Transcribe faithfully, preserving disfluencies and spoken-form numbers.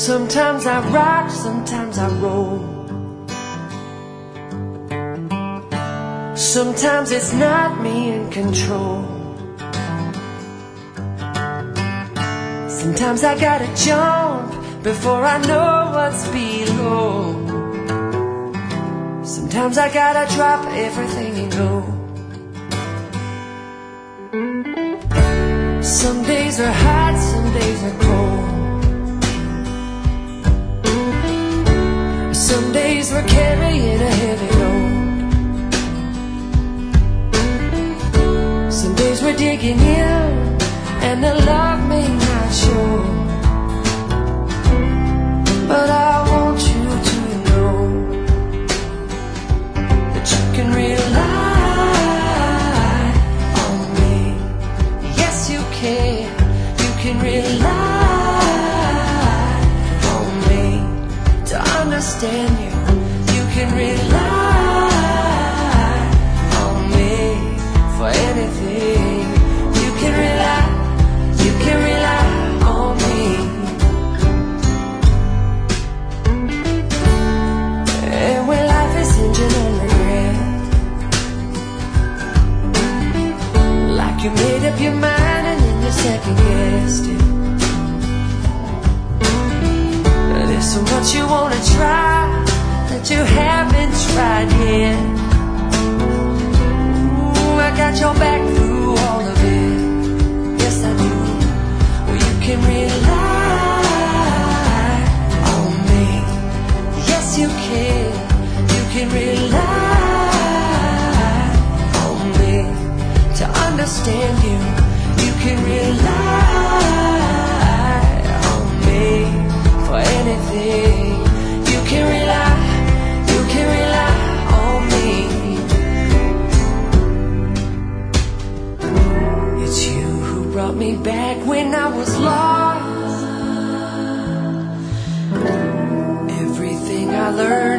Sometimes I rock, sometimes I roll. Sometimes it's not me in control. Sometimes I gotta jump before I know what's below. Sometimes I gotta drop everything and go. Some days are hot, some days are cold. Some days we're carrying a heavy load. Some days we're digging in, and the love may not show. But I want you to know that you can rely on me. Yes, you can. You can rely on me to understand you. You can rely on me for anything. You can rely, you can rely on me. And when life is hinging on regret, like you made up your mind and then you second guessed it. There's so much you wanna try that you haven't tried yet. Ooh, I got your back through all of it. Yes, I do. Well, you can rely on me. Yes, you can. You can rely on me to understand you. You can rely on me for anything. You can rely, you can rely on me. It's you who brought me back when I was lost. Everything I learned